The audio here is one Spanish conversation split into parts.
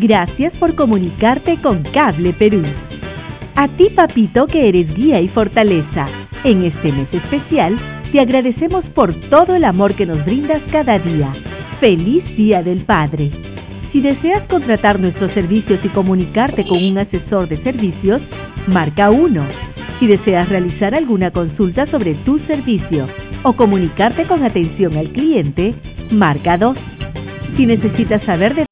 Gracias por comunicarte con Cable Perú. A ti, papito, que eres guía y fortaleza, en este mes especial, te agradecemos por todo el amor que nos brindas cada día. ¡Feliz Día del Padre! Si deseas contratar nuestros servicios y comunicarte con un asesor de servicios, marca 1. Si deseas realizar alguna consulta sobre tu servicio o comunicarte con atención al cliente, marca 2. Si necesitas saber de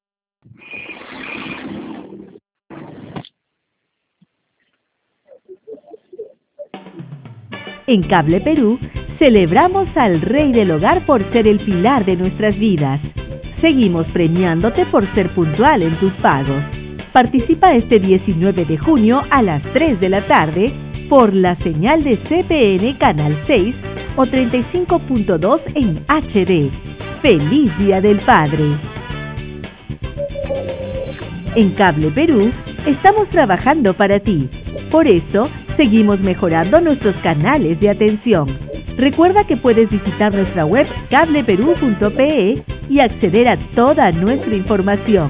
En Cable Perú, celebramos al Rey del Hogar por ser el pilar de nuestras vidas. Seguimos premiándote por ser puntual en tus pagos. Participa este 19 de junio a las 3 de la tarde por la señal de CPN Canal 6 o 35.2 en HD. ¡Feliz Día del Padre! En Cable Perú, estamos trabajando para ti. Por eso, seguimos mejorando nuestros canales de atención. Recuerda que puedes visitar nuestra web cableperú.pe y acceder a toda nuestra información.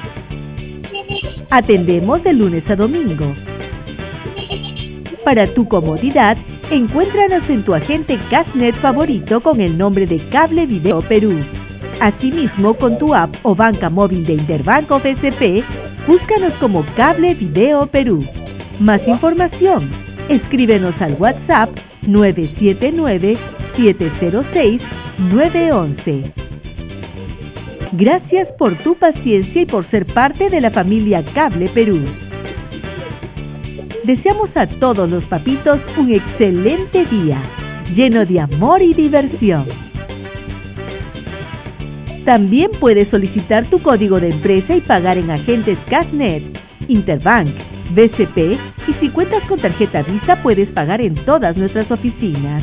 Atendemos de lunes a domingo. Para tu comodidad, encuéntranos en tu agente Cashnet favorito con el nombre de Cable Video Perú. Asimismo, con tu app o banca móvil de Interbanco BCP, búscanos como Cable Video Perú. Más información, escríbenos al WhatsApp 979-706-911. Gracias por tu paciencia y por ser parte de la familia Cable Perú. Deseamos a todos los papitos un excelente día, lleno de amor y diversión. También puedes solicitar tu código de empresa y pagar en agentes Cashnet, Interbank, BCP, y si cuentas con tarjeta Visa puedes pagar en todas nuestras oficinas.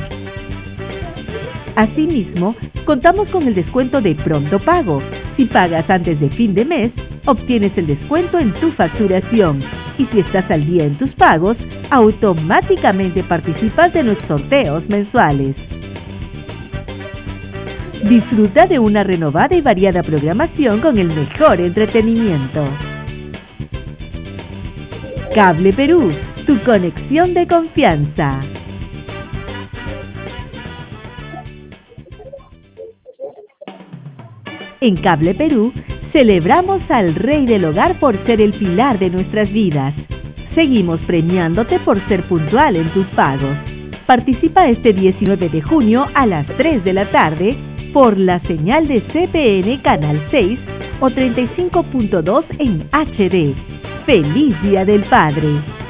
Asimismo, contamos con el descuento de Pronto Pago. Si pagas antes de fin de mes, obtienes el descuento en tu facturación. Y si estás al día en tus pagos, automáticamente participas de nuestros sorteos mensuales. Disfruta de una renovada y variada programación con el mejor entretenimiento. Cable Perú, tu conexión de confianza. En Cable Perú, celebramos al Rey del Hogar por ser el pilar de nuestras vidas. Seguimos premiándote por ser puntual en tus pagos. Participa este 19 de junio a las 3 de la tarde por la señal de CPN Canal 6 o 35.2 en HD. ¡Feliz Día del Padre!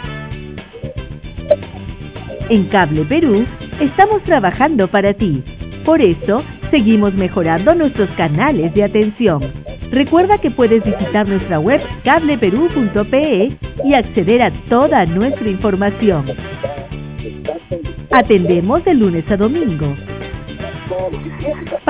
En Cable Perú, estamos trabajando para ti. Por eso, seguimos mejorando nuestros canales de atención. Recuerda que puedes visitar nuestra web cableperú.pe y acceder a toda nuestra información. Atendemos de lunes a domingo.